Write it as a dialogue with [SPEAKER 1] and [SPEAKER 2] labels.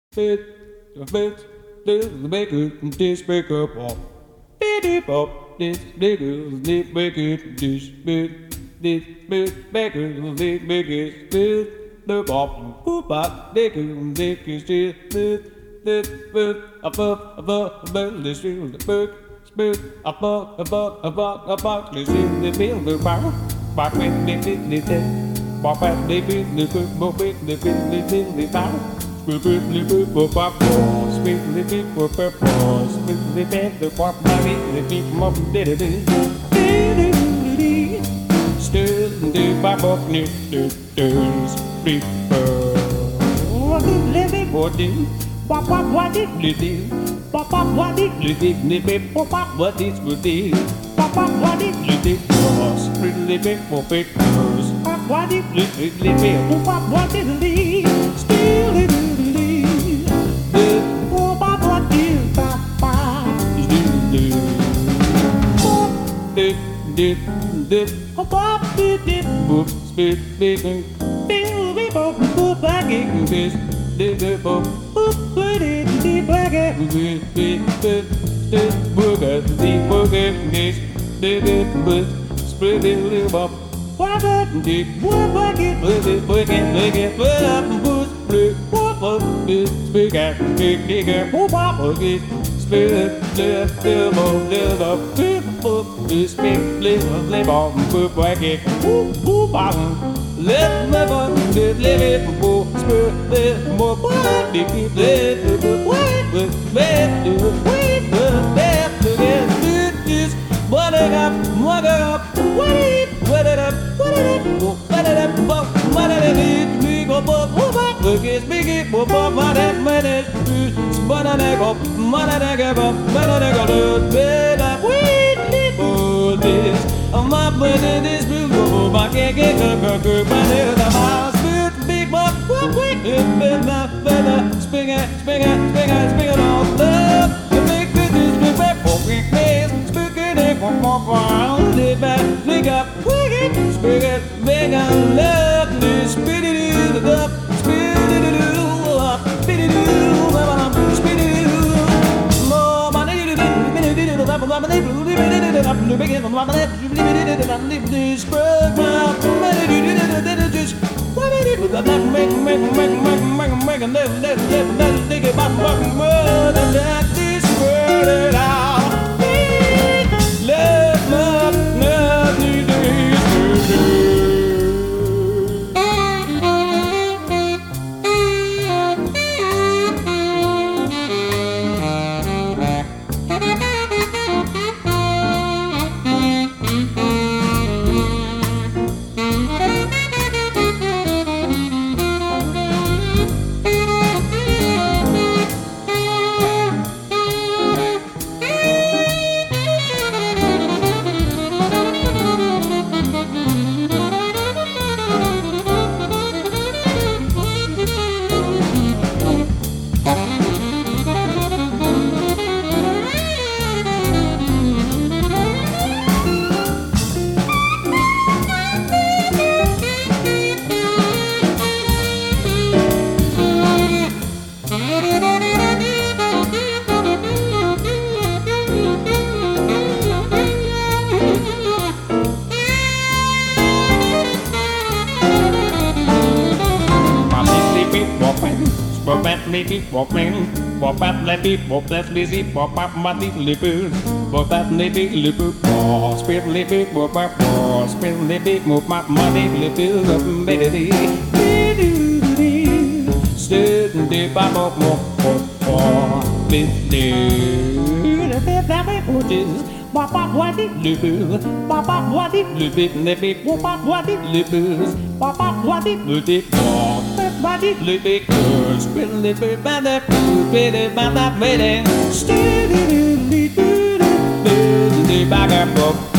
[SPEAKER 1] Bit, a bit, little bigger, this bigger pop. Biddy pop, this bigger, this bigger, this bit bigger, this bigger, the pop, who pop, bigger, this bit, above, this is the book, spit, above, this is the bill, the power, back with the pop at the bit, the book, book, the bit, the power. Spitly people pop balls, spitly people pop balls, spitly people pop money, the people up did it. Still the pop up need the people. What did living for do? Pop up what did you do? Pop up what did you do? Pop up what did you do? Pop up what did you do? Spitly people pictures. Pop what did you do? Pop what did you do? Still it. Dip, pop, dip, dip, boop, spit, bacon, bill, we both, boop, back in this, dip, boop, put it, deep, back in this, dip, booger, deep, booger, this, dip, boop, split it, live up, what up, dip, what, back it, put it, put up, boop, split, whoop, up, this, big ass, big digger, whoop, up, this, split, live up, this big live on boop like it boop let me on the live it boop spit it more body keep it wait this what it up what it up what it up what it me go boop look it's big it boop what it manage but I go this, my buddy, this blue go, I can't get a girl, but in the house, big buck, quick, it's been the feather, spring it all love, the big business, big back, for big face, speaking it from around, live back, lick up, quick, spring it, big on love, this spit it in the up, spit it in the up, spit it in the spit it in the more money, Bop up, let me bop that lazy bop up, my little bop that little bop, spit little bop up, spit little move my money, little baby. Stood in the bop Pop up what it lose, pop up what it lose, pop up what it lose, pop up what it lose, what it lose, spill it by the food, by that wedding, still the bag of